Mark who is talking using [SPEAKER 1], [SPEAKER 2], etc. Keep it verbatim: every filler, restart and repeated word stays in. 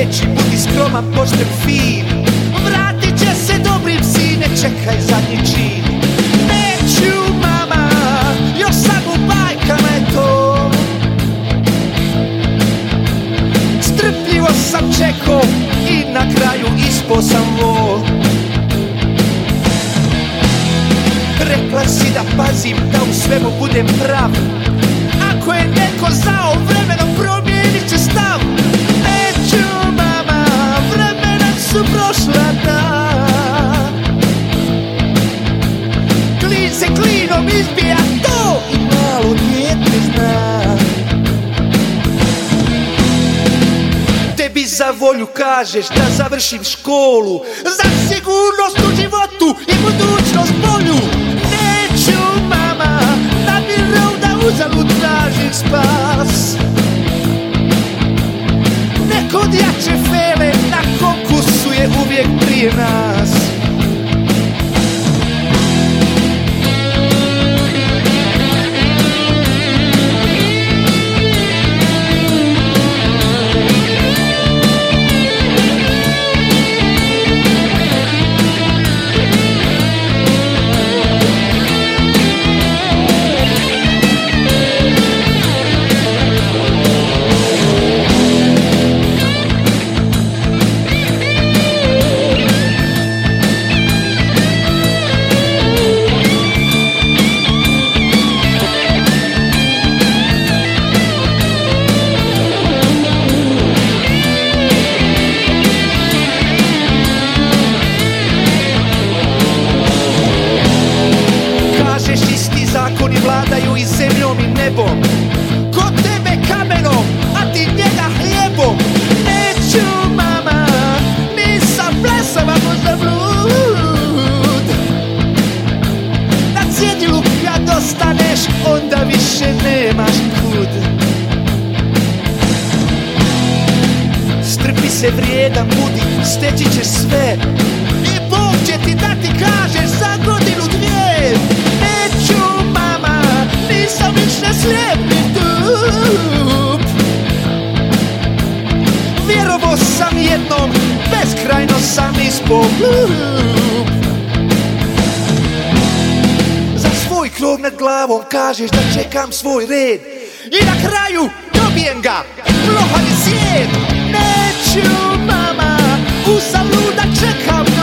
[SPEAKER 1] reći, budi skroman, pošten, fin. Vratit će se dobrim, sine, čekaj zadnji čin. Neću, mama, još sam u bajkama je to. Strpljivo sam čekao i na kraju ispao sam vol. Rekla si da pazim, da u svemu budem prav. Ako je neko zao, vremenom promijenit će stav. Neću, mama, vremena su prošla, da. Klin se klinom izbija, to i malo dijete zna. Tebi za volju kažeš da završim školu, za sigurnost u životu i budućnost bolju. Neću, mama, da mi rauda uzalud tražim spas. Neko od jače fele na konkursu je uvijek prije nas. Zakoni vladaju i zemljom i nebom. Kod tebe kamenom, a ti njega hljebom. Neću, mama, nisam plesava, možda blud. Na cjedilu kad ostaneš, onda više nemaš kud. Strpi se, vrijedan budi, steći ćeš sve. I Bog će ti dati, kažeš, za godinu dvije. Neću, mama, nisam više slijep ni tup. Vjerovo sam jednom, beskrajno sam ispao glup. Za svoj krov nad glavom kažeš da čekam svoj red. I na kraju dobijem ga, plohani svijet. Neću, mama, uzaluda čekam